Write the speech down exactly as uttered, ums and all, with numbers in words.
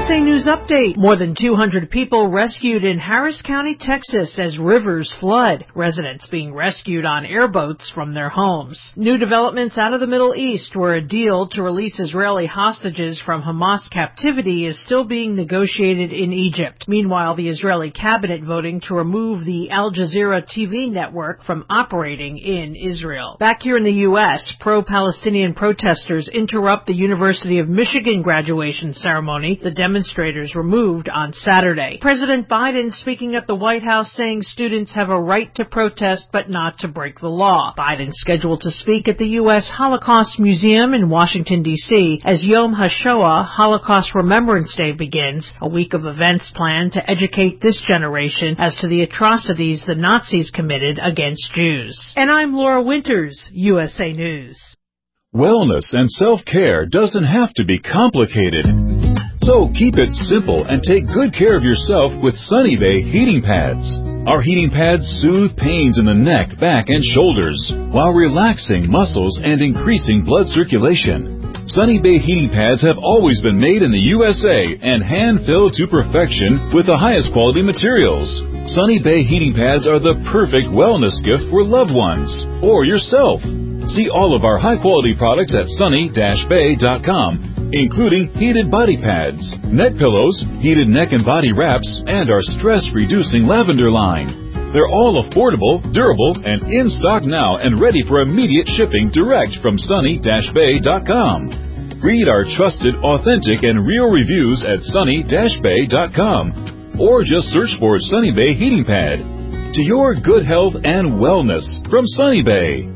S A News Update. More than two hundred people rescued in Harris County, Texas as rivers flood. Residents being rescued on airboats from their homes. New developments out of the Middle East, where a deal to release Israeli hostages from Hamas captivity is still being negotiated in Egypt. Meanwhile, the Israeli cabinet voting to remove the Al Jazeera T V network from operating in Israel. Back here in the U S, pro-Palestinian protesters interrupt the University of Michigan graduation ceremony. The demonstrators were moved on Saturday. President Biden speaking at the White House saying students have a right to protest but not to break the law. Biden scheduled to speak at the U S Holocaust Museum in Washington, D C as Yom HaShoah, Holocaust Remembrance Day, begins, a week of events planned to educate this generation as to the atrocities the Nazis committed against Jews. And I'm Laura Winters, U S A News. Wellness and self-care doesn't have to be complicated. So keep it simple and take good care of yourself with Sunny Bay heating pads. Our heating pads soothe pains in the neck, back, and shoulders while relaxing muscles and increasing blood circulation. Sunny Bay heating pads have always been made in the U S A and hand-filled to perfection with the highest quality materials. Sunny Bay heating pads are the perfect wellness gift for loved ones or yourself. See all of our high-quality products at sunny dash bay dot com, including heated body pads, neck pillows, heated neck and body wraps, and our stress-reducing lavender line. They're all affordable, durable, and in stock now and ready for immediate shipping direct from sunny dash bay dot com. Read our trusted, authentic, and real reviews at sunny dash bay dot com or just search for Sunny Bay Heating Pad. To your good health and wellness from Sunny Bay.